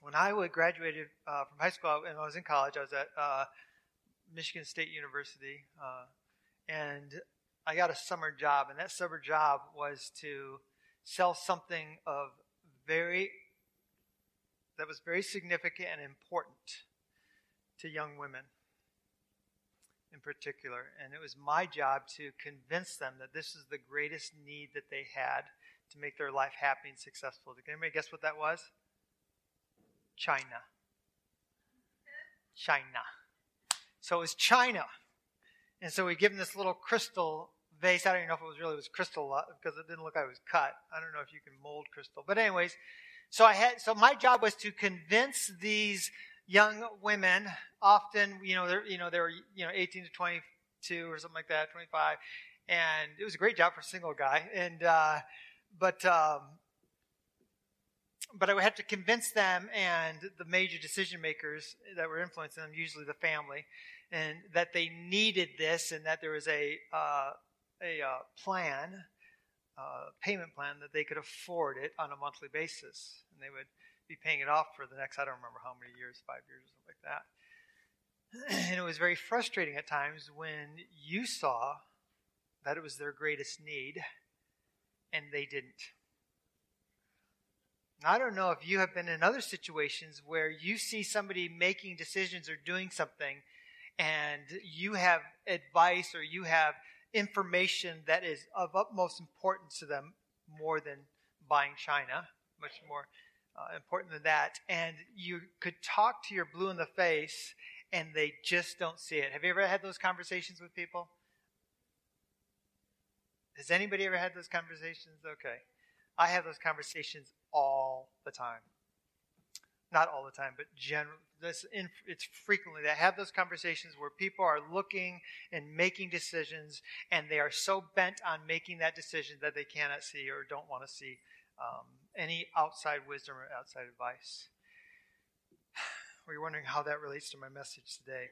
When I graduated from high school and I was in college, I was at Michigan State University, and I got a summer job, and that summer job was to sell something that was very significant and important to young women in particular. And it was my job to convince them that this is the greatest need that they had to make their life happy and successful. Can anybody guess what that was? China. So it was China. And so we give them this little crystal vase. I don't even know if it was crystal because it didn't look like it was cut. I don't know if you can mold crystal. But anyways, so my job was to convince these young women, often, they were 18 to 22 or something like that, 25. And it was a great job for a single guy. And but I had to convince them and the major decision makers that were influencing them, usually the family, and that they needed this and that there was a payment plan that they could afford it on a monthly basis. And they would be paying it off for the next, I don't remember how many years, 5 years or something like that. And it was very frustrating at times when you saw that it was their greatest need and they didn't. I don't know if you have been in other situations where you see somebody making decisions or doing something and you have advice or you have information that is of utmost importance to them, more than buying china, much more important than that. And you could talk to your blue in the face and they just don't see it. Have you ever had those conversations with people? Has anybody ever had those conversations? Okay. I have those conversations all the time. Not all the time, but generally, it's frequently that I have those conversations where people are looking and making decisions, and they are so bent on making that decision that they cannot see or don't want to see any outside wisdom or outside advice. We're wondering how that relates to my message today.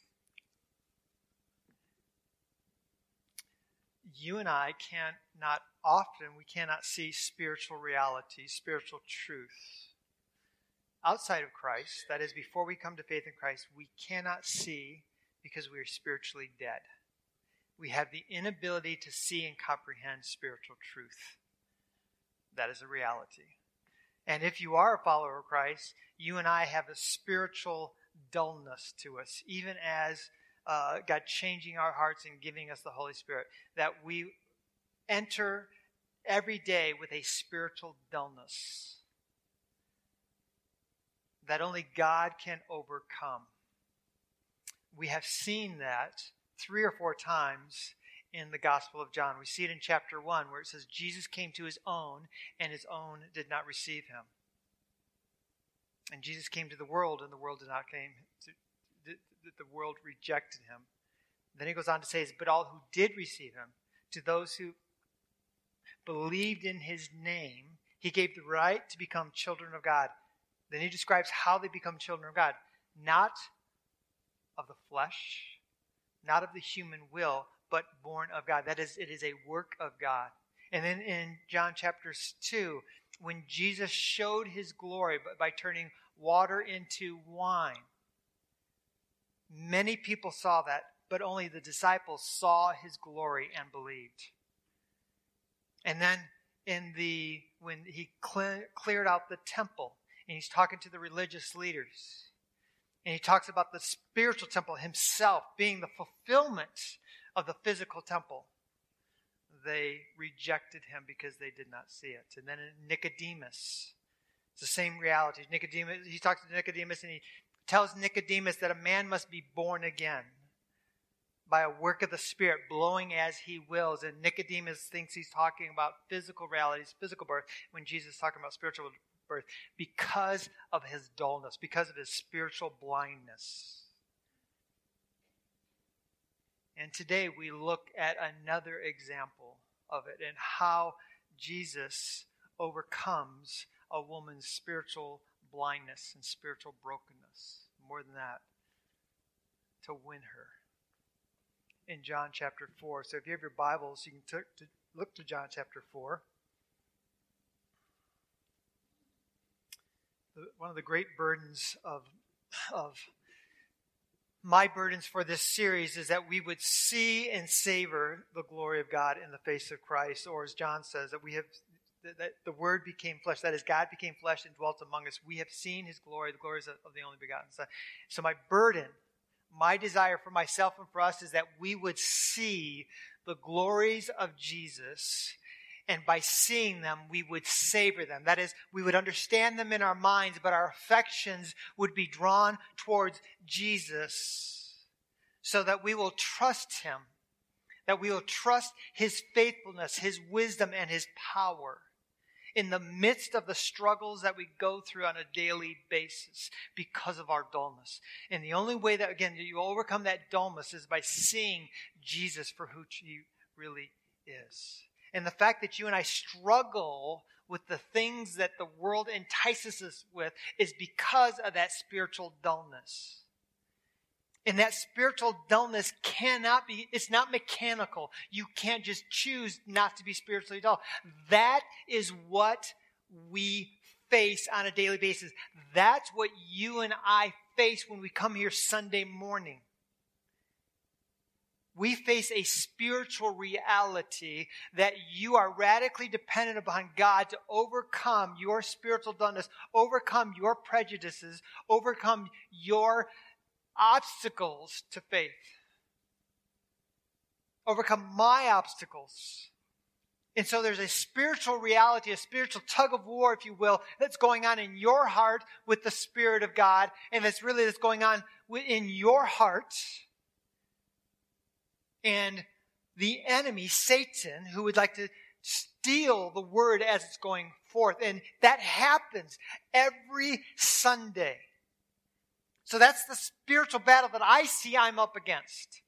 You and I cannot see spiritual reality, spiritual truth outside of Christ. That is, before we come to faith in Christ, we cannot see because we are spiritually dead. We have the inability to see and comprehend spiritual truth. That is a reality. And if you are a follower of Christ, you and I have a spiritual dullness to us, even as God changing our hearts and giving us the Holy Spirit, that we enter every day with a spiritual dullness that only God can overcome. We have seen that 3 or 4 times in the Gospel of John. We see it in chapter 1 where it says Jesus came to his own and his own did not receive him. And Jesus came to the world and the world did not came to the world rejected him. Then he goes on to say, but all who did receive him, to those who believed in his name, he gave the right to become children of God. Then he describes how they become children of God. Not of the flesh, not of the human will, but born of God. That is, it is a work of God. And then in John chapter 2, when Jesus showed his glory by turning water into wine, many people saw that, but only the disciples saw his glory and believed. And then when he cleared out the temple, and he's talking to the religious leaders, and he talks about the spiritual temple himself being the fulfillment of the physical temple, they rejected him because they did not see it. And then in Nicodemus, it's the same reality. He talks to Nicodemus and he tells Nicodemus that a man must be born again by a work of the Spirit, blowing as he wills. And Nicodemus thinks he's talking about physical realities, physical birth, when Jesus is talking about spiritual birth, because of his dullness, because of his spiritual blindness. And today we look at another example of it and how Jesus overcomes a woman's spiritual blindness and spiritual brokenness. More than that, to win her. In John chapter 4. So if you have your Bibles, you can look to John chapter 4. one of the great burdens of my burdens for this series is that we would see and savor the glory of God in the face of Christ, or as John says, that the Word became flesh. That is, God became flesh and dwelt among us. We have seen His glory, the glories of the only begotten Son. So my burden, my desire for myself and for us is that we would see the glories of Jesus, and by seeing them, we would savor them. That is, we would understand them in our minds, but our affections would be drawn towards Jesus so that we will trust Him, that we will trust His faithfulness, His wisdom, and His power in the midst of the struggles that we go through on a daily basis because of our dullness. And the only way that, again, you overcome that dullness is by seeing Jesus for who He really is. And the fact that you and I struggle with the things that the world entices us with is because of that spiritual dullness. And that spiritual dullness it's not mechanical. You can't just choose not to be spiritually dull. That is what we face on a daily basis. That's what you and I face when we come here Sunday morning. We face a spiritual reality that you are radically dependent upon God to overcome your spiritual dullness, overcome your prejudices, overcome your obstacles to faith. Overcome my obstacles. And so there's a spiritual reality, a spiritual tug of war, if you will, that's going on in your heart with the Spirit of God, and that's going on in your heart. And the enemy, Satan, who would like to steal the word as it's going forth. And that happens every Sunday. So that's the spiritual battle that I see I'm up against.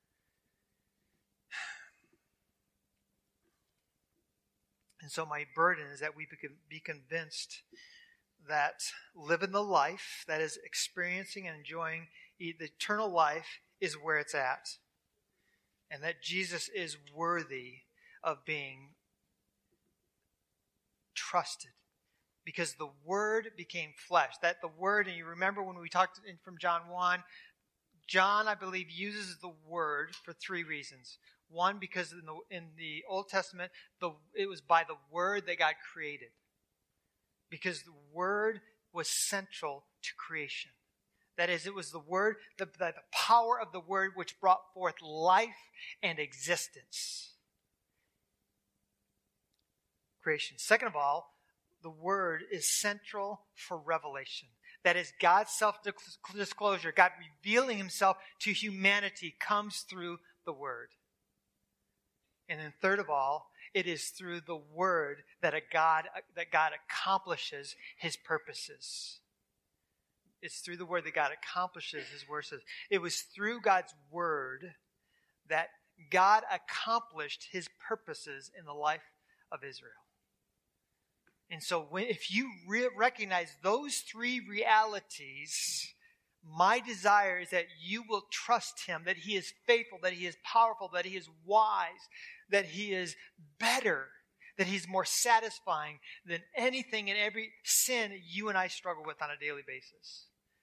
And so my burden is that we be convinced that living the life, that is experiencing and enjoying the eternal life, is where it's at. And that Jesus is worthy of being trusted. Because the Word became flesh. That the Word, and you remember when we talked from John 1, John, I believe, uses the Word for three reasons. One, because in the Old Testament, it was by the Word that God created. Because the Word was central to creation. That is, it was the Word, the power of the Word which brought forth life and existence. Creation. Second of all, the Word is central for revelation. That is, God's self-disclosure, God revealing Himself to humanity, comes through the Word. And then third of all, it is through the Word that God accomplishes His purposes. It's through the Word that God accomplishes His words. It was through God's Word that God accomplished His purposes in the life of Israel. And so if you recognize those three realities, my desire is that you will trust Him, that He is faithful, that He is powerful, that He is wise, that He is better, that He's more satisfying than anything and every sin you and I struggle with on a daily basis.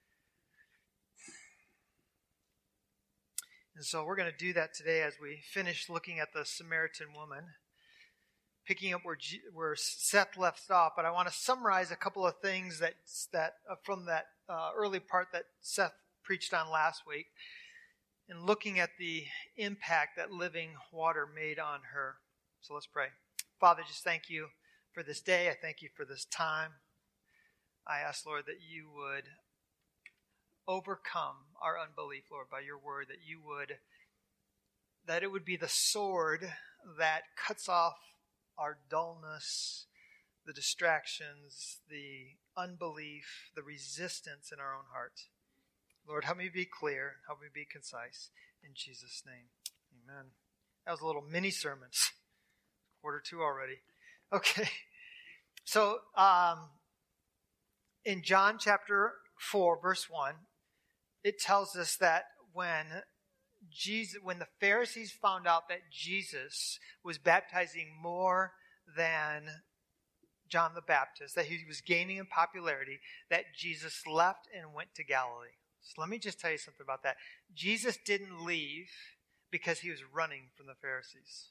And so we're going to do that today as we finish looking at the Samaritan woman, picking up where Seth left off. But I want to summarize a couple of things that from that early part that Seth preached on last week, and looking at the impact that living water made on her. So let's pray. Father, just thank You for this day. I thank You for this time. I ask, Lord, that You would overcome our unbelief, Lord, by Your word, that it would be the sword that cuts off our dullness, the distractions, the unbelief, the resistance in our own heart. Lord, help me be clear, help me be concise. In Jesus' name, amen. That was a little mini sermon. 1:45 already. Okay. So, in John chapter 4, verse 1, it tells us that when the Pharisees found out that Jesus was baptizing more than John the Baptist, that he was gaining in popularity, that Jesus left and went to Galilee. So let me just tell you something about that. Jesus didn't leave because he was running from the Pharisees.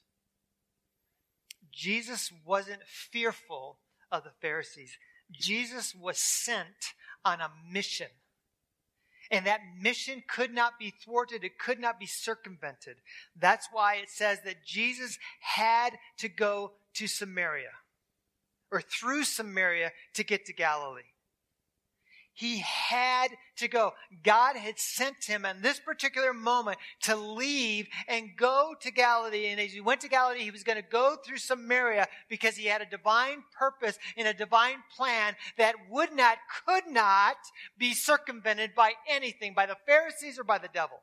Jesus wasn't fearful of the Pharisees. Jesus was sent on a mission. And that mission could not be thwarted. It could not be circumvented. That's why it says that Jesus had to go to Samaria, or through Samaria, to get to Galilee. He had to go. God had sent him in this particular moment to leave and go to Galilee. And as he went to Galilee, he was going to go through Samaria because he had a divine purpose and a divine plan that could not be circumvented by anything, by the Pharisees or by the devil.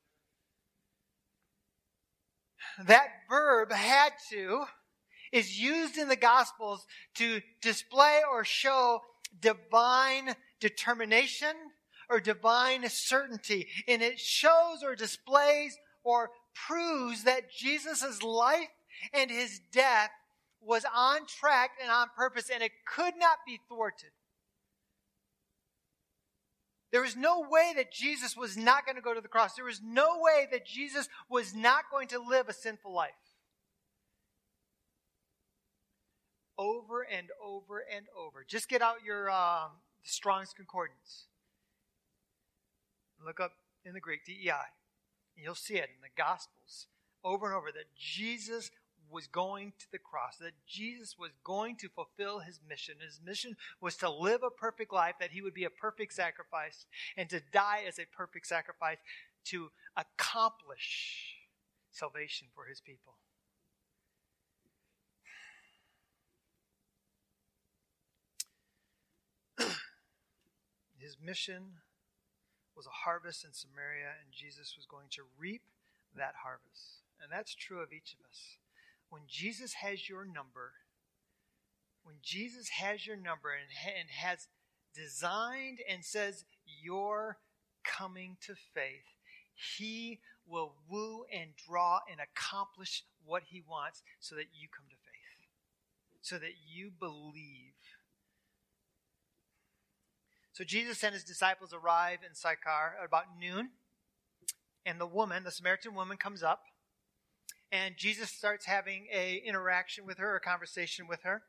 That verb, had to, is used in the Gospels to display or show divine determination or divine certainty. And it shows or displays or proves that Jesus' life and his death was on track and on purpose, and it could not be thwarted. There was no way that Jesus was not going to go to the cross. There was no way that Jesus was not going to live a sinful life. Over and over and over. Just get out your Strong's Concordance. Look up in the Greek, DEI. And you'll see it in the Gospels over and over that Jesus was going to the cross, that Jesus was going to fulfill his mission. His mission was to live a perfect life, that he would be a perfect sacrifice, and to die as a perfect sacrifice to accomplish salvation for his people. His mission was a harvest in Samaria, and Jesus was going to reap that harvest. And that's true of each of us. When Jesus has your number, and has designed and says you're coming to faith, he will woo and draw and accomplish what he wants so that you come to faith, so that you believe. So Jesus and his disciples arrive in Sychar at about noon, and the Samaritan woman, comes up, and Jesus starts having an interaction with her, a conversation with her.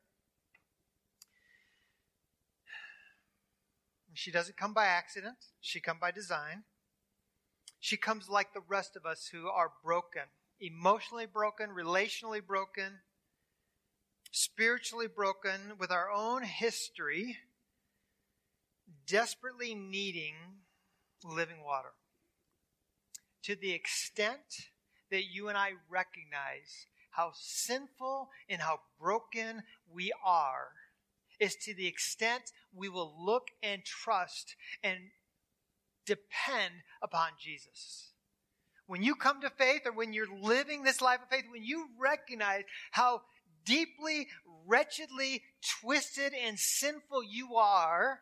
She doesn't come by accident. She comes by design. She comes like the rest of us who are broken, emotionally broken, relationally broken, spiritually broken, with our own history, desperately needing living water. To the extent that you and I recognize how sinful and how broken we are, is to the extent we will look and trust and depend upon Jesus. When you come to faith, or when you're living this life of faith, when you recognize how deeply, wretchedly twisted and sinful you are,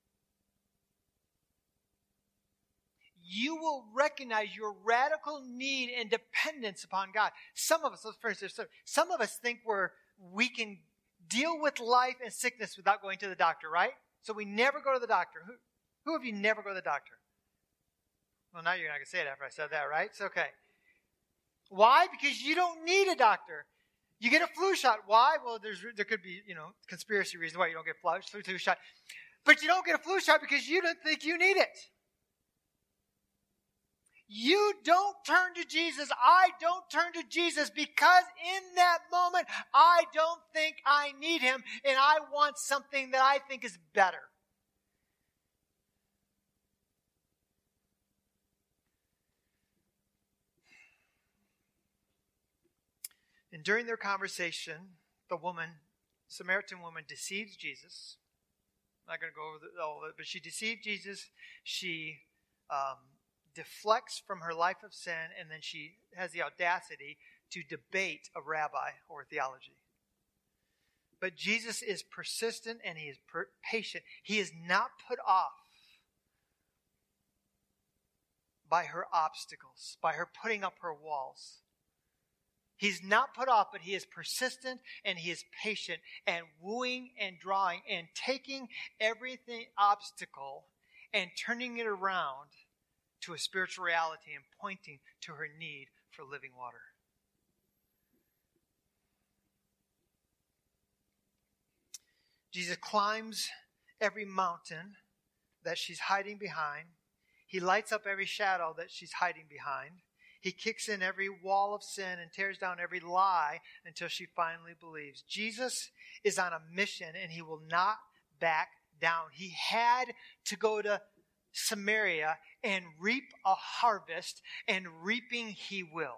you will recognize your radical need and dependence upon God. Some of us think we can deal with life and sickness without going to the doctor, right? So we never go to the doctor. Who of you never go to the doctor? Well, now you're not going to say it after I said that, right? It's okay. Why? Because you don't need a doctor. You get a flu shot. Why? Well, there could be, conspiracy reasons why you don't get a flu shot. But you don't get a flu shot because you don't think you need it. You don't turn to Jesus. I don't turn to Jesus because in that moment, I don't think I need him, and I want something that I think is better. And during their conversation, the Samaritan woman, deceives Jesus. I'm not going to go over all of it, but she deceived Jesus. She deflects from her life of sin, and then she has the audacity to debate a rabbi or theology. But Jesus is persistent and he is patient. He is not put off by her obstacles, by her putting up her walls. He's not put off, but he is persistent and he is patient and wooing and drawing and taking everything obstacle and turning it around to a spiritual reality and pointing to her need for living water. Jesus climbs every mountain that she's hiding behind. He lights up every shadow that she's hiding behind. He kicks in every wall of sin and tears down every lie until she finally believes. Jesus is on a mission and he will not back down. He had to go to Samaria and reap a harvest, and reaping he will.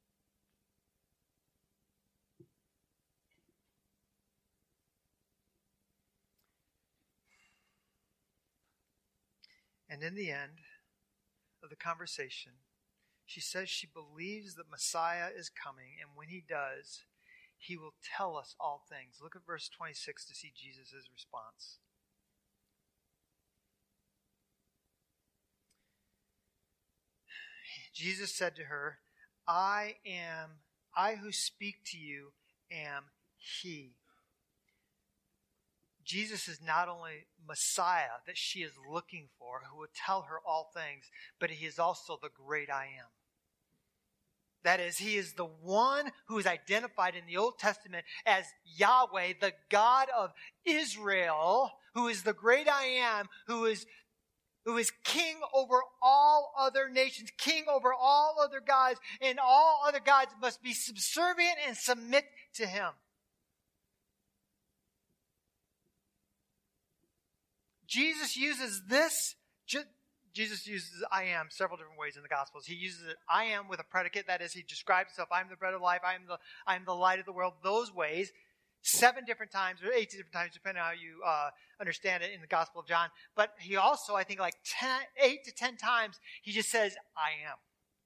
And in the end of the conversation, she says she believes that Messiah is coming, and when he does, he will tell us all things. Look at verse 26 to see Jesus' response. Jesus said to her, I who speak to you am he. Jesus is not only Messiah that she is looking for, who will tell her all things, but he is also the great I am. That is, he is the one who is identified in the Old Testament as Yahweh, the God of Israel, who is the great I am, who is king over all other nations, king over all other gods, and all other gods must be subservient and submit to him. Jesus uses I am several different ways in the Gospels. He uses it, I am, with a predicate. That is, he describes himself, I am the bread of life, I am the light of the world. Those ways, 7 different times, or 8 different times, depending on how you understand it in the Gospel of John. But he also, I think, 8 to 10 times, he just says, I am.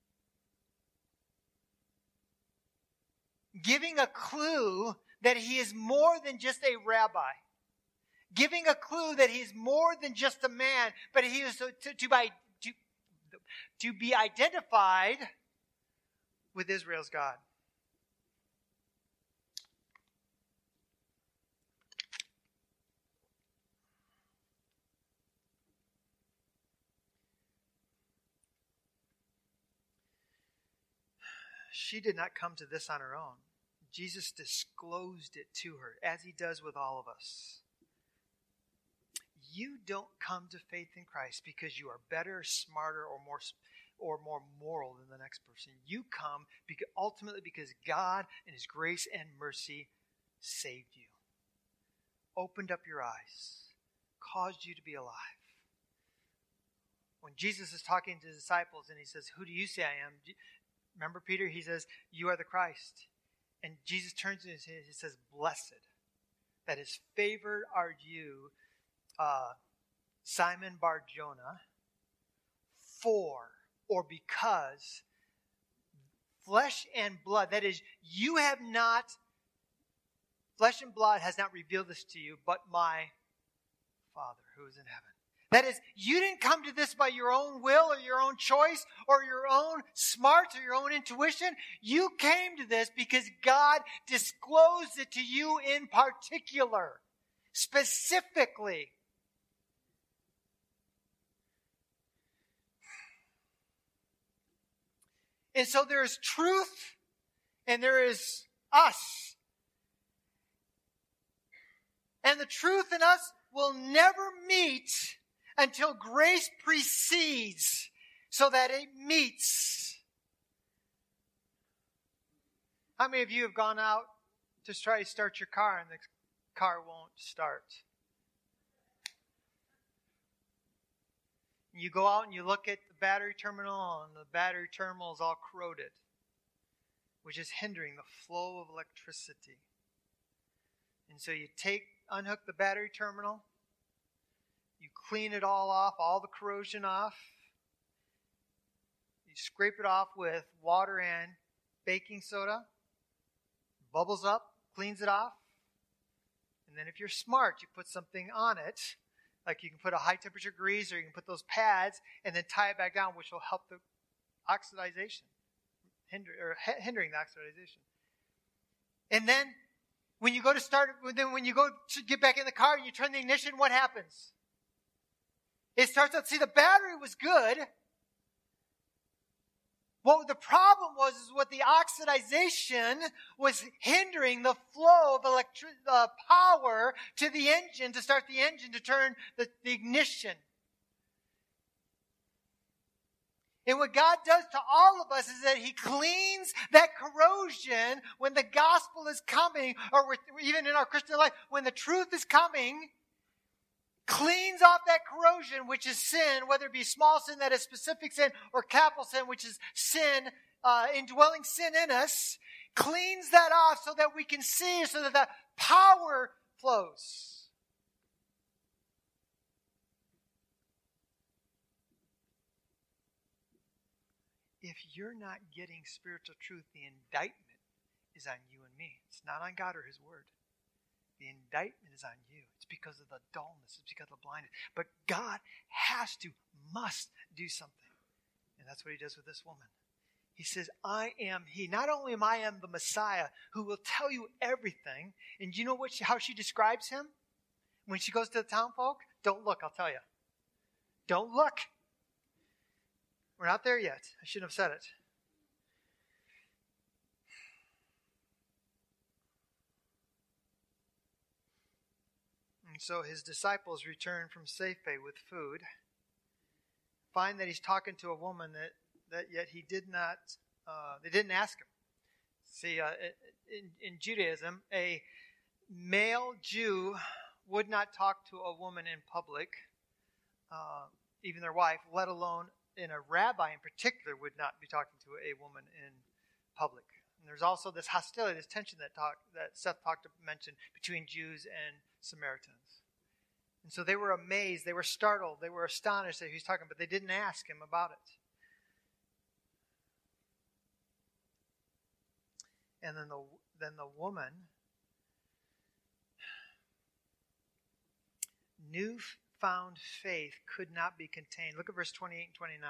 Giving a clue that he is more than just a rabbi. Giving a clue that he's more than just a man, but he is to be identified with Israel's God. She did not come to this on her own. Jesus disclosed it to her, as he does with all of us. You don't come to faith in Christ because you are better, smarter, or more moral than the next person. You come ultimately because God in his grace and mercy saved you, opened up your eyes, caused you to be alive. When Jesus is talking to his disciples and he says, who do you say I am? Remember Peter? He says, you are the Christ. And Jesus turns to him and he says, blessed, that is, favored are you, Simon Bar-Jonah, for or because flesh and blood, that is, flesh and blood has not revealed this to you, but my Father who is in heaven. That is, you didn't come to this by your own will or your own choice or your own smarts or your own intuition. You came to this because God disclosed it to you in particular, specifically. And so there is truth and there is us. And the truth in us will never meet until grace precedes so that it meets. How many of you have gone out to try to start your car and the car won't start? You go out and you look at the battery terminal and the battery terminal is all corroded, which is hindering the flow of electricity. And so you unhook the battery terminal, you clean it all off, all the corrosion off, you scrape it off with water and baking soda, bubbles up, cleans it off, and then if you're smart, you put something on it. Like you can put a high temperature grease or you can put those pads and then tie it back down, which will help the oxidization, hindering the oxidization. And then when you go to get back in the car and you turn the ignition, what happens? It starts out, see, the battery was good. What the problem was is what the oxidization was hindering the flow of power to the engine, to start the engine, to turn the ignition. And what God does to all of us is that He cleans that corrosion when the gospel is coming, or even in our Christian life, when the truth is coming, cleans off that corrosion, which is sin, whether it be small sin that is specific sin, or capital sin, which is sin, indwelling sin in us, cleans that off so that we can see, so that the power flows. If you're not getting spiritual truth, the indictment is on you and me. It's not on God or His Word. The indictment is on you. It's because of the dullness. It's because of the blindness. But God must do something. And that's what He does with this woman. He says, I am He. Not only am I the Messiah who will tell you everything. And you know how she describes Him? When she goes to the town folk? Don't look, I'll tell you. Don't look. We're not there yet. I shouldn't have said it. And so His disciples return from Safeway with food, find that He's talking to a woman that yet He did not, they didn't ask Him. See, in Judaism, a male Jew would not talk to a woman in public, even their wife, let alone, and a rabbi in particular would not be talking to a woman in public. And there's also this hostility, this tension that Seth mentioned between Jews and Samaritans. And so they were amazed, they were startled, they were astonished that He was talking, but they didn't ask Him about it. And then the woman, newfound faith could not be contained. Look at verse 28 and 29.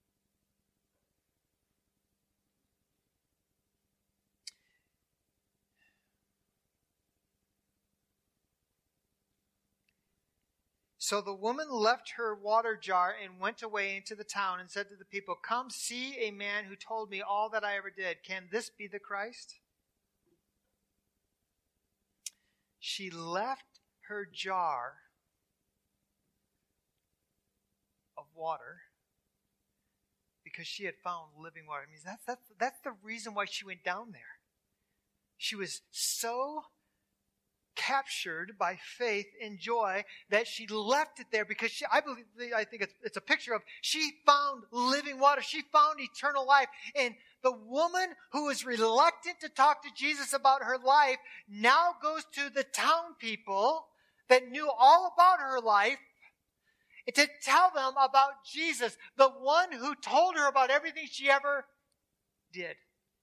So the woman left her water jar and went away into the town and said to the people, "Come see a man who told me all that I ever did. Can this be the Christ?" She left her jar of water because she had found living water. I mean, that's the reason why she went down there. She was so captured by faith and joy that she left it there because I think it's a picture of she found living water. She found eternal life. And the woman who was reluctant to talk to Jesus about her life now goes to the town people that knew all about her life to tell them about Jesus, the one who told her about everything she ever did.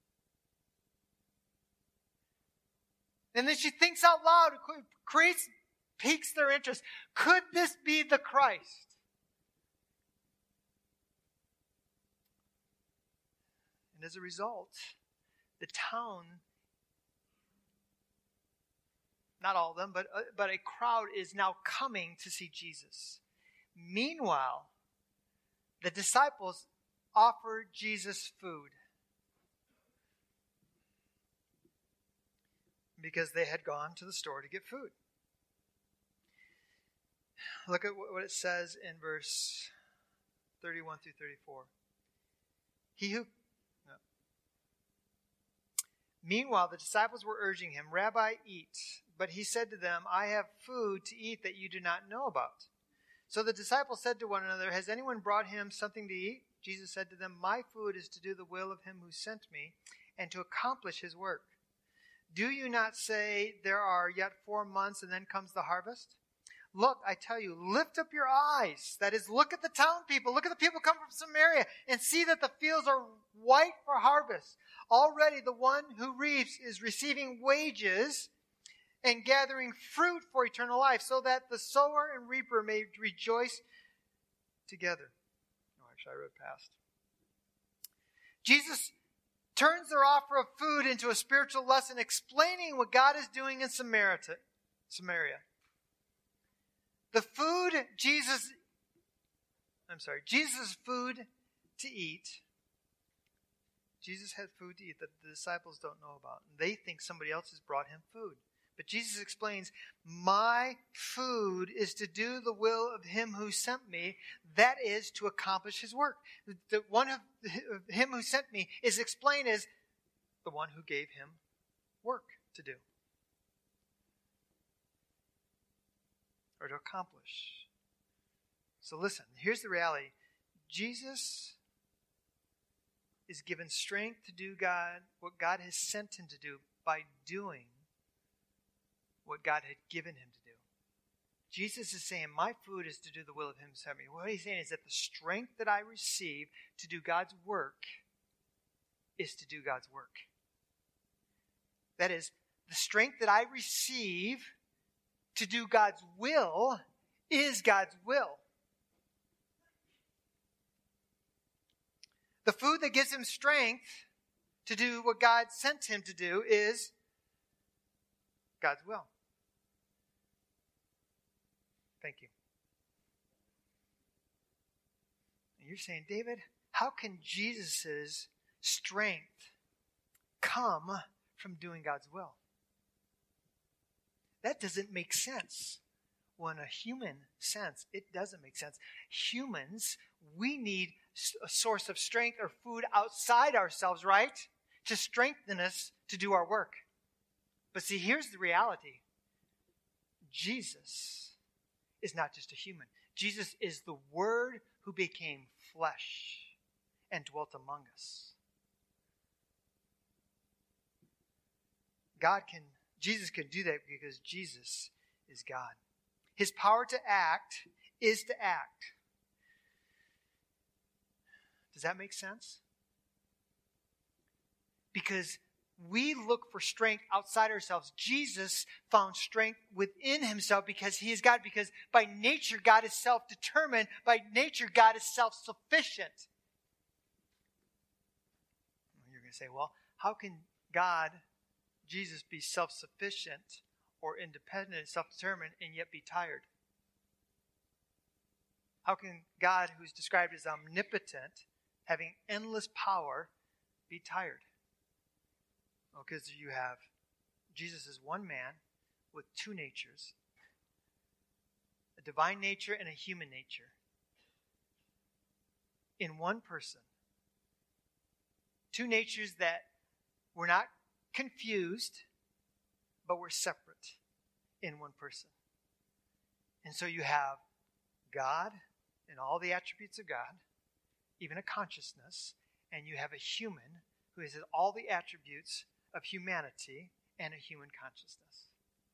And then she thinks out loud, piques their interest. Could this be the Christ? And as a result, the town, not all of them, but a crowd is now coming to see Jesus. Meanwhile, the disciples offer Jesus food because they had gone to the store to get food. Look at what it says in verse 31 through 34. Meanwhile, the disciples were urging him, "Rabbi, eat." But he said to them, "I have food to eat that you do not know about." So the disciples said to one another, "Has anyone brought him something to eat?" Jesus said to them, "My food is to do the will of him who sent me and to accomplish his work. Do you not say there are yet 4 months and then comes the harvest? Look, I tell you, lift up your eyes. That is, look at the town people. Look at the people come from Samaria and see that the fields are white for harvest. Already the one who reaps is receiving wages and gathering fruit for eternal life, so that the sower and reaper may rejoice together." Oh, actually, I wrote past. Jesus turns their offer of food into a spiritual lesson explaining what God is doing in Samaria. The food Jesus' food to eat. Jesus had food to eat that the disciples don't know about. They think somebody else has brought him food. But Jesus explains, my food is to do the will of him who sent me. That is to accomplish his work. The one of him who sent me is explained as the one who gave him work to do. Or to accomplish. So listen, here's the reality. Jesus is given strength to do what God has sent him to do by doing what God had given him to do. Jesus is saying, my food is to do the will of him who sent me. What he's saying is that the strength that I receive to do God's work is to do God's work. That is, the strength that I receive to do God's will is God's will. The food that gives him strength to do what God sent him to do is God's will. Thank you. And you're saying, David, how can Jesus' strength come from doing God's will? That doesn't make sense. Well, in a human sense, it doesn't make sense. Humans, we need a source of strength or food outside ourselves, right? To strengthen us to do our work. But see, here's the reality. Jesus is not just a human. Jesus is the Word who became flesh and dwelt among us. Jesus can do that because Jesus is God. His power to act is to act. Does that make sense? Because we look for strength outside ourselves. Jesus found strength within himself because he is God. Because by nature, God is self-determined. By nature, God is self-sufficient. You're going to say, well, how can Jesus, be self-sufficient or independent and self-determined and yet be tired? How can God, who's described as omnipotent, having endless power, be tired? Well, because you have Jesus is one man with two natures, a divine nature and a human nature, in one person. Two natures that were not confused, but were separate in one person. And so you have God and all the attributes of God, even a consciousness, and you have a human who has all the attributes of humanity and a human consciousness.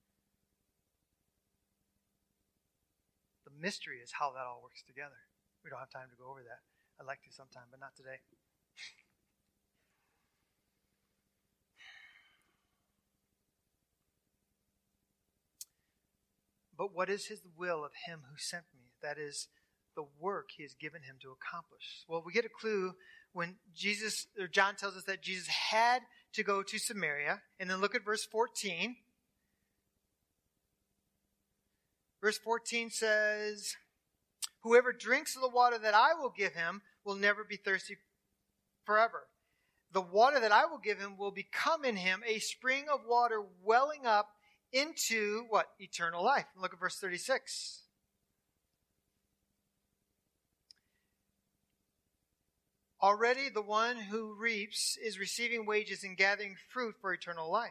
The mystery is how that all works together. We don't have time to go over that. I'd like to sometime, but not today. But what is his will of him who sent me? That is the work he has given him to accomplish. Well, we get a clue when John tells us that Jesus had to go to Samaria. And then look at verse 14. Verse 14 says, whoever drinks of the water that I will give him will never be thirsty forever. The water that I will give him will become in him a spring of water welling up into what? Eternal life. Look at verse 36. Already the one who reaps is receiving wages and gathering fruit for eternal life.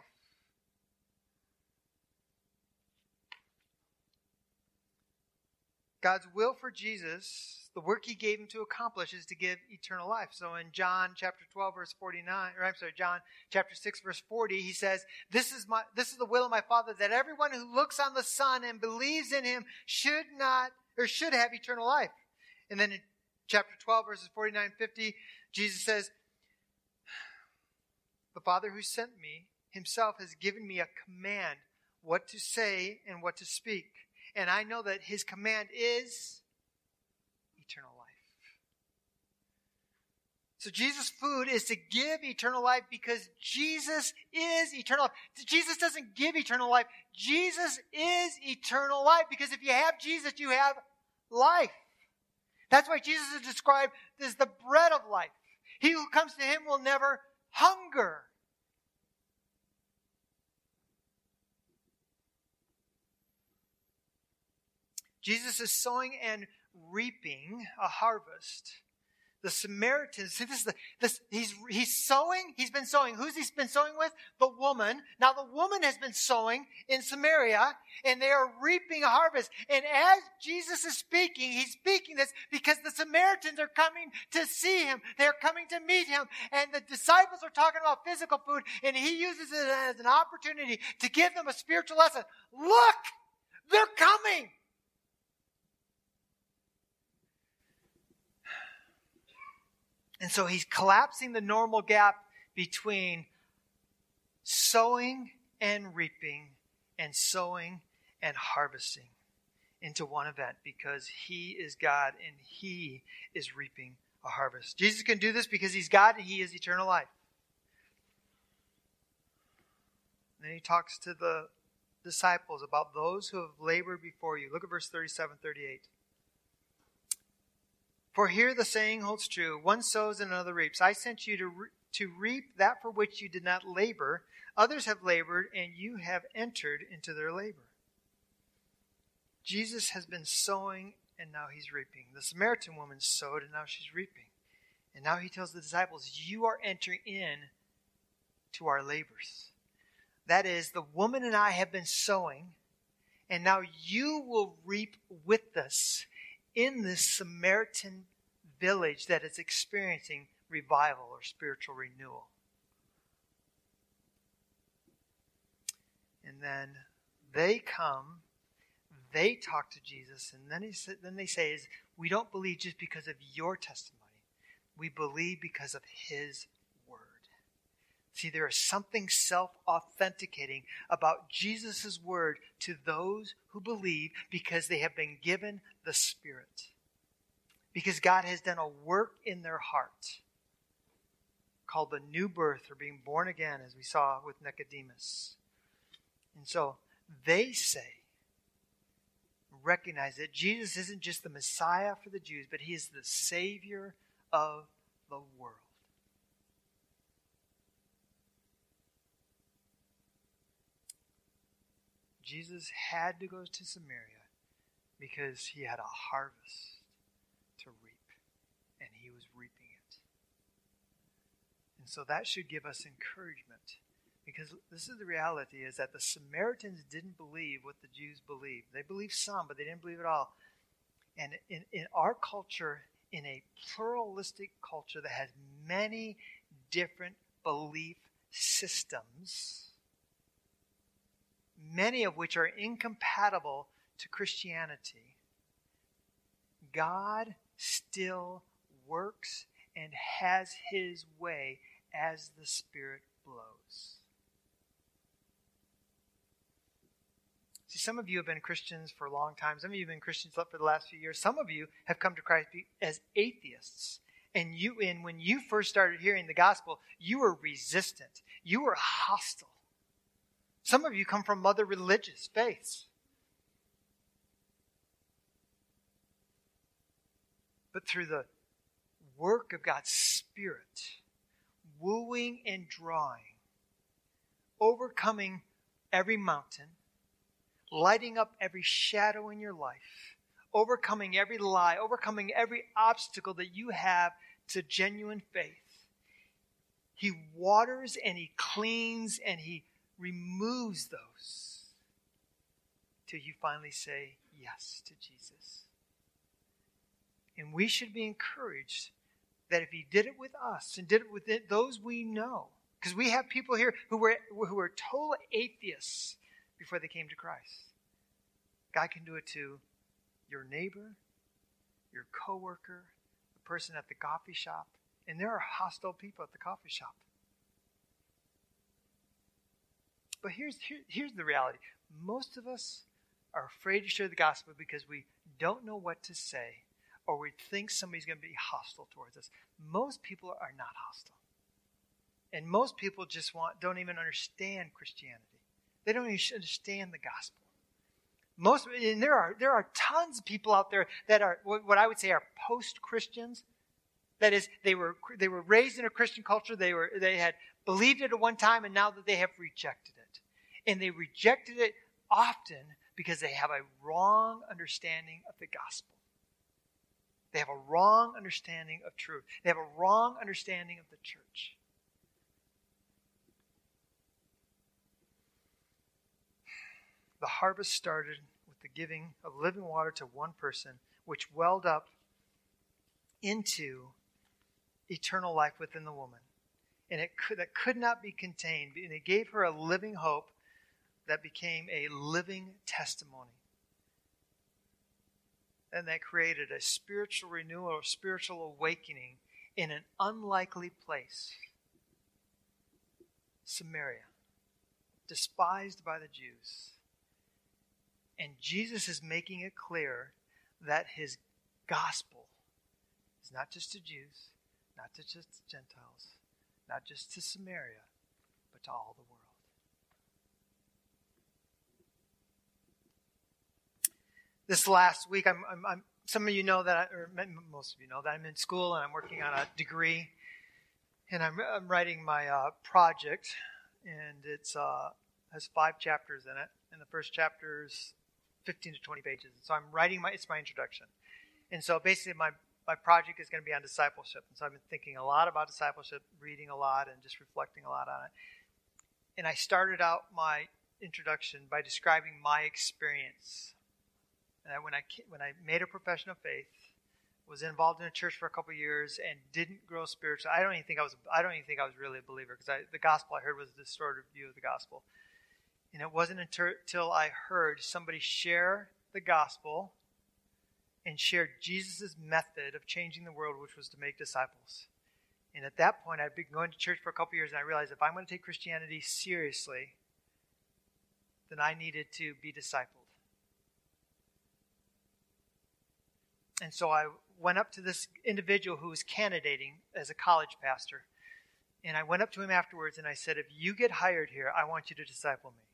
God's will for Jesus, the work he gave him to accomplish, is to give eternal life. So in John chapter 12, verse 49, John chapter 6, verse 40, he says, This is the will of my Father, that everyone who looks on the Son and believes in him should have eternal life. And then in chapter 12, verses 49 and 50, Jesus says, the Father who sent me himself has given me a command, what to say and what to speak. And I know that his command is eternal life. So Jesus' food is to give eternal life because Jesus is eternal life. Jesus doesn't give eternal life. Jesus is eternal life because if you have Jesus, you have life. That's why Jesus is described as the bread of life. He who comes to him will never hunger. Jesus is sowing and reaping a harvest. The Samaritans, see, he's sowing, he's been sowing. Who's he been sowing with? The woman. Now the woman has been sowing in Samaria, and they are reaping a harvest. And as Jesus is speaking, he's speaking this because the Samaritans are coming to see him. They're coming to meet him. And the disciples are talking about physical food, and he uses it as an opportunity to give them a spiritual lesson. Look, they're coming. And so he's collapsing the normal gap between sowing and reaping and sowing and harvesting into one event because he is God and he is reaping a harvest. Jesus can do this because he's God and he is eternal life. And then he talks to the disciples about those who have labored before you. Look at verse 37, 38. For here the saying holds true, one sows and another reaps. I sent you to reap that for which you did not labor. Others have labored, and you have entered into their labor. Jesus has been sowing, and now he's reaping. The Samaritan woman sowed, and now she's reaping. And now he tells the disciples, you are entering in to our labors. That is, the woman and I have been sowing, and now you will reap with us in this Samaritan village that is experiencing revival or spiritual renewal. And then they come, they talk to Jesus, and then they say, we don't believe just because of your testimony. We believe because of his word. See, there is something self-authenticating about Jesus' word to those who believe because they have been given the Spirit. Because God has done a work in their heart called the new birth or being born again, as we saw with Nicodemus. And so they say, recognize that Jesus isn't just the Messiah for the Jews, but he is the Savior of the world. Jesus had to go to Samaria because he had a harvest to reap, and he was reaping it. And so that should give us encouragement, because this is the reality, is that the Samaritans didn't believe what the Jews believed. They believed some, but they didn't believe it all. And in our culture, in a pluralistic culture that has many different belief systems, many of which are incompatible to Christianity, God still works and has his way as the Spirit blows. See, some of you have been Christians for a long time. Some of you have been Christians for the last few years. Some of you have come to Christ as atheists. And when you first started hearing the gospel, you were resistant. You were hostile. Some of you come from other religious faiths. But through the work of God's Spirit, wooing and drawing, overcoming every mountain, lighting up every shadow in your life, overcoming every lie, overcoming every obstacle that you have to genuine faith, he waters and he cleans and he removes those till you finally say yes to Jesus. And we should be encouraged that if he did it with us and did it with those we know, because we have people here who were total atheists before they came to Christ. God can do it to your neighbor, your coworker, the person at the coffee shop. And there are hostile people at the coffee shop. But here's the reality. Most of us are afraid to share the gospel because we don't know what to say, or we think somebody's going to be hostile towards us. Most people are not hostile. And most people just don't even understand Christianity. They don't even understand the gospel. And there are tons of people out there that are what I would say are post-Christians. That is, they were raised in a Christian culture. They had believed it at one time, and now that they have rejected it. And they rejected it often because they have a wrong understanding of the gospel. They have a wrong understanding of truth. They have a wrong understanding of the church. The harvest started with the giving of living water to one person, which welled up into eternal life within the woman. And that could not be contained. And it gave her a living hope that became a living testimony. And that created a spiritual renewal, a spiritual awakening in an unlikely place. Samaria, despised by the Jews. And Jesus is making it clear that his gospel is not just to Jews, not to just Gentiles, not just to Samaria, but to all the world. This last week, some of you know that, most of you know that I'm in school and I'm working on a degree, and I'm writing my project, and it's has 5 chapters in it, and the first chapter is 15 to 20 pages. So I'm writing it's my introduction, and so basically my project is going to be on discipleship, and so I've been thinking a lot about discipleship, reading a lot, and just reflecting a lot on it. And I started out my introduction by describing my experience. And when I made a profession of faith, was involved in a church for a couple of years, and didn't grow spiritually. I don't even think I was really a believer, because the gospel I heard was a distorted view of the gospel. And it wasn't until I heard somebody share the gospel and share Jesus' method of changing the world, which was to make disciples. And at that point, I'd been going to church for a couple of years, and I realized if I'm going to take Christianity seriously, then I needed to be discipled. And so I went up to this individual who was candidating as a college pastor. And I went up to him afterwards and I said, if you get hired here, I want you to disciple me.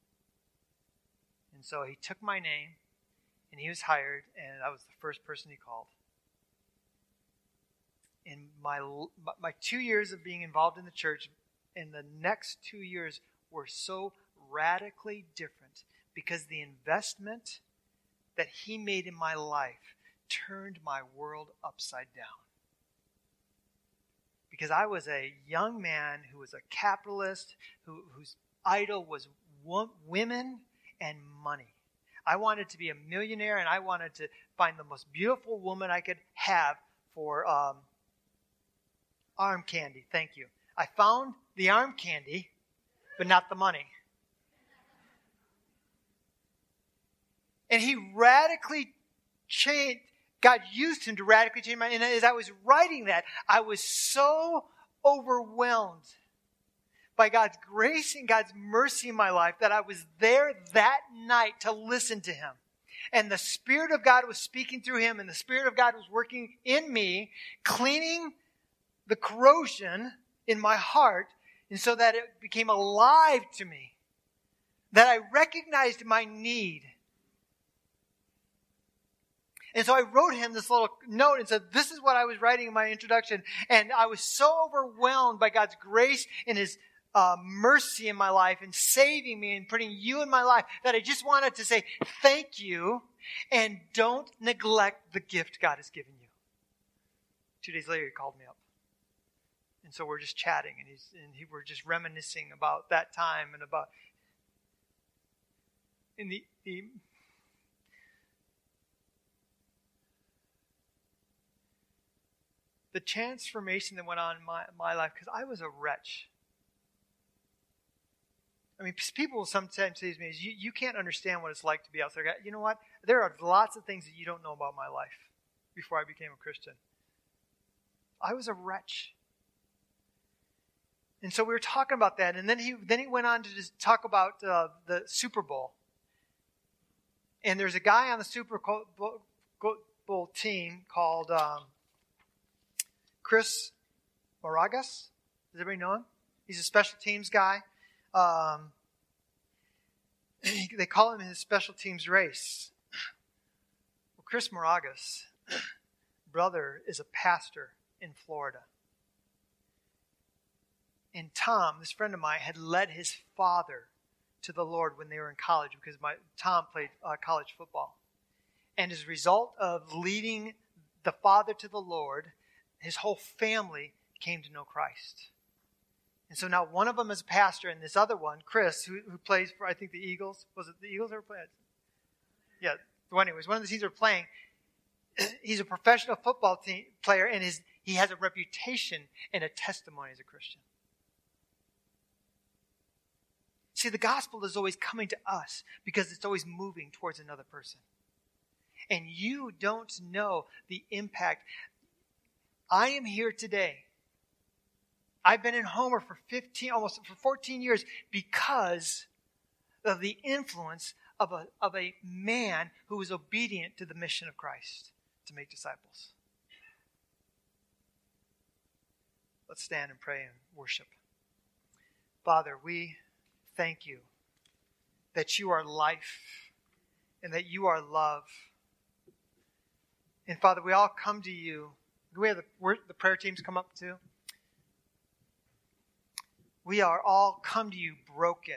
And so he took my name and he was hired, and I was the first person he called. In my 2 years of being involved in the church, and the next 2 years were so radically different because the investment that he made in my life turned my world upside down. Because I was a young man who was a capitalist, whose idol was women and money. I wanted to be a millionaire, and I wanted to find the most beautiful woman I could have for arm candy. Thank you. I found the arm candy, but not the money. And he radically changed. God used him to radically change my life. And as I was writing that, I was so overwhelmed by God's grace and God's mercy in my life that I was there that night to listen to him. And the Spirit of God was speaking through him, and the Spirit of God was working in me, cleaning the corrosion in my heart, and so that it became alive to me, that I recognized my need. And so I wrote him this little note and said, this is what I was writing in my introduction. And I was so overwhelmed by God's grace and his mercy in my life and saving me and putting you in my life that I just wanted to say thank you, and don't neglect the gift God has given you. 2 days later, he called me up. And so we're just chatting, and we're just reminiscing about that time and about the transformation that went on in my life, because I was a wretch. I mean, people will sometimes say to me, you can't understand what it's like to be outside. You know what? There are lots of things that you don't know about my life before I became a Christian. I was a wretch. And so we were talking about that, and then he went on to just talk about the Super Bowl. And there's a guy on the Super Bowl football team called Chris Moragas. Does everybody know him? He's a special teams guy. They call him his special teams race. Well, Chris Moragas' brother is a pastor in Florida. And Tom, this friend of mine, had led his father to the Lord when they were in college because Tom played college football. And as a result of leading the father to the Lord, his whole family came to know Christ. And so now one of them is a pastor, and this other one, Chris, who plays for, I think, the Eagles. Was it the Eagles that were playing? Yeah. Well, anyways, one of the teams are playing. He's a professional football team player, and he has a reputation and a testimony as a Christian. See, the gospel is always coming to us because it's always moving towards another person. And you don't know the impact. I am here today. I've been in Homer for 14 years because of the influence of a man who was obedient to the mission of Christ to make disciples. Let's stand and pray and worship. Father, we thank you that you are life and that you are love. And Father, we all come to you. Do we have the prayer teams come up too? We are all come to you broken.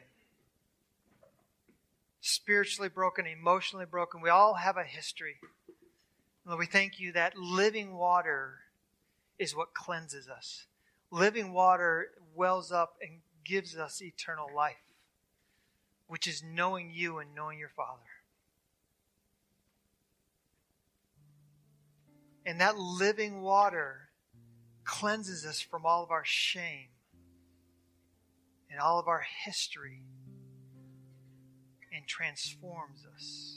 Spiritually broken, emotionally broken. We all have a history. Lord, we thank you that living water is what cleanses us. Living water wells up and gives us eternal life, which is knowing you and knowing your Father. And that living water cleanses us from all of our shame and all of our history and transforms us.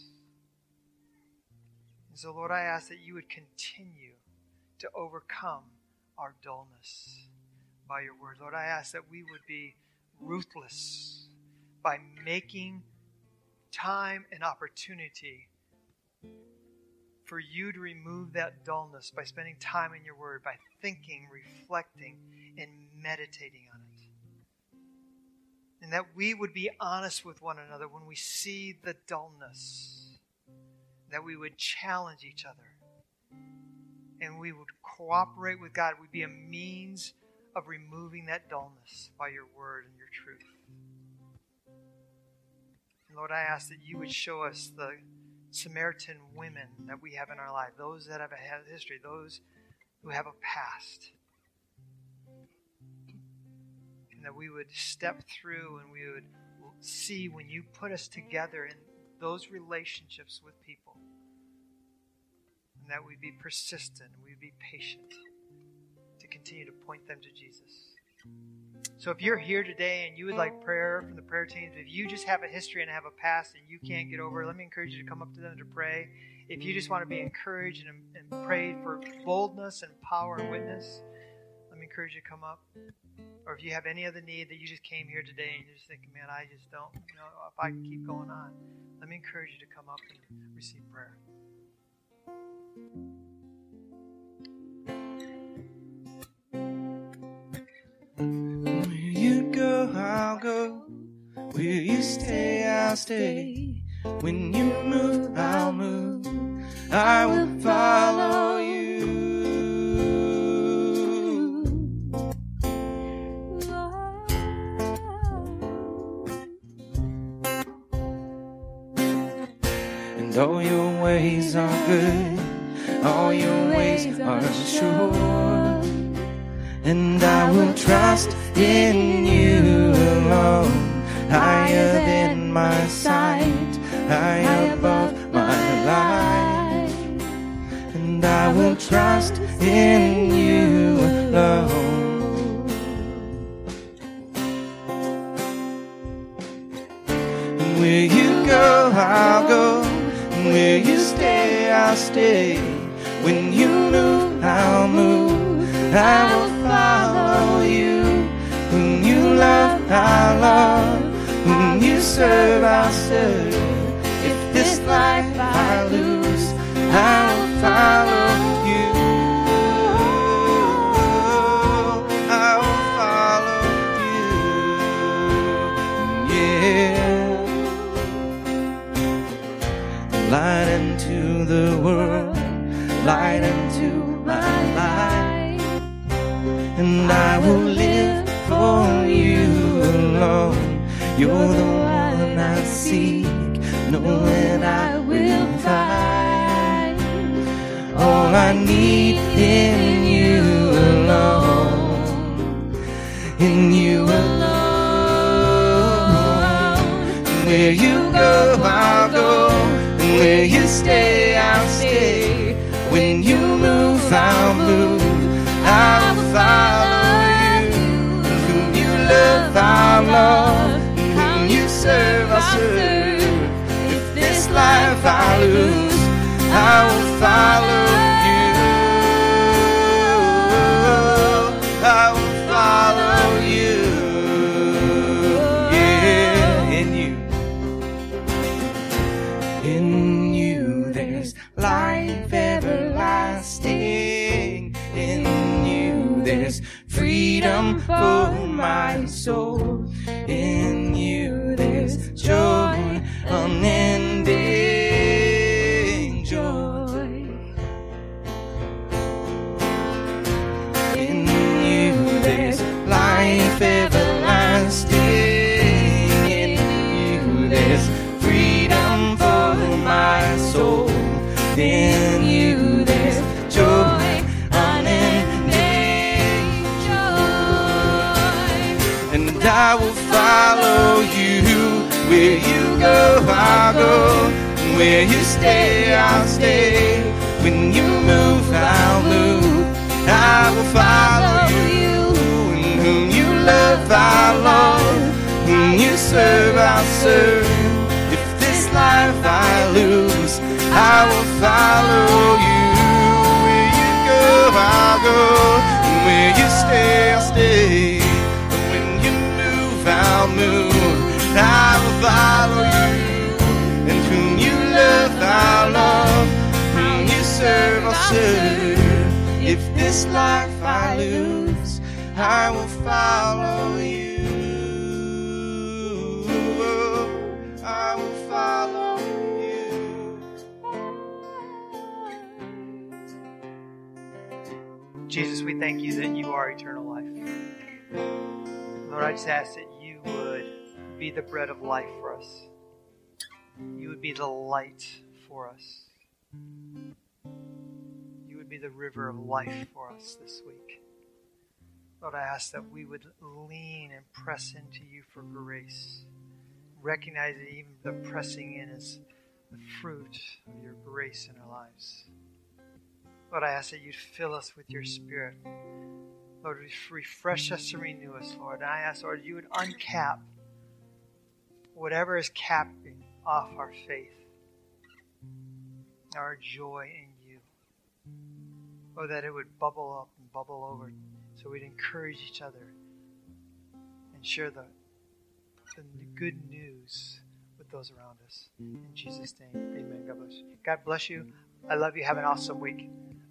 And so, Lord, I ask that you would continue to overcome our dullness by your word. Lord, I ask that we would be ruthless by making time and opportunity for you to remove that dullness by spending time in your word, by thinking, reflecting, and meditating on it. And that we would be honest with one another when we see the dullness. That we would challenge each other. And we would cooperate with God. It would be a means of removing that dullness by your word and your truth. And Lord, I ask that you would show us the Samaritan women that we have in our life. Those that have a history. Those who have a past. And that we would step through and we would see when you put us together in those relationships with people. And that we'd be persistent and we'd be patient to continue to point them to Jesus. So if you're here today and you would like prayer from the prayer teams, if you just have a history and have a past and you can't get over it, let me encourage you to come up to them to pray. If you just want to be encouraged and pray for boldness and power and witness, let me encourage you to come up. Or if you have any other need that you just came here today and you're just thinking, man, I just don't know if I can keep going on, let me encourage you to come up and receive prayer. Where you go, I'll go. Where you stay, I'll stay. When you move, I'll move. I will follow you. And all your ways are good. All your ways are sure. And I will trust in you alone, higher than my sight, high above my life. And I will trust in you alone. And where you go, I'll go. And where you stay, I'll stay. When you move, I'll move. I will follow you. Whom you love, I'll love. Whom you serve, I'll serve. If this life I lose, I will follow You're the one I seek, knowing I will find all I need in you alone, in you alone. Where you go, I'll go, and where you stay, I'll stay. When you move, I'll move, I will follow you. And whom you love, I'll love, and whom you serve, I'll serve. If this life I lose, I will follow you. I will follow you. Yeah, in you. In you there's life everlasting. In you there's freedom for my soul. In you there's joy, unending joy. In you there's life everlasting. In you there's freedom for my soul. In you there's joy, unending joy. And I will follow you. Where you go, I'll go. And where you stay, I'll stay. When you move, I'll move. I will follow you. And whom you love, I'll love. Whom you serve, I'll serve. If this life I lose, I will follow you. Where you go, I'll go. And where you stay, I'll stay. And when you move, I'll move. I will follow you. And whom you love, I'll love. Whom you serve, I'll serve. If this life I lose, I will follow you. I will follow you. Jesus, we thank you that you are eternal life. Lord, I just ask that you would be the bread of life for us. You would be the light for us. You would be the river of life for us this week. Lord, I ask that we would lean and press into you for grace. Recognize that even the pressing in is the fruit of your grace in our lives. Lord, I ask that you'd fill us with your Spirit. Lord, refresh us and renew us, Lord. And I ask, Lord, you would uncap whatever is capping off our faith, our joy in you. Lord, that it would bubble up and bubble over so we'd encourage each other and share the good news with those around us. In Jesus' name, amen. God bless you. God bless you. I love you. Have an awesome week.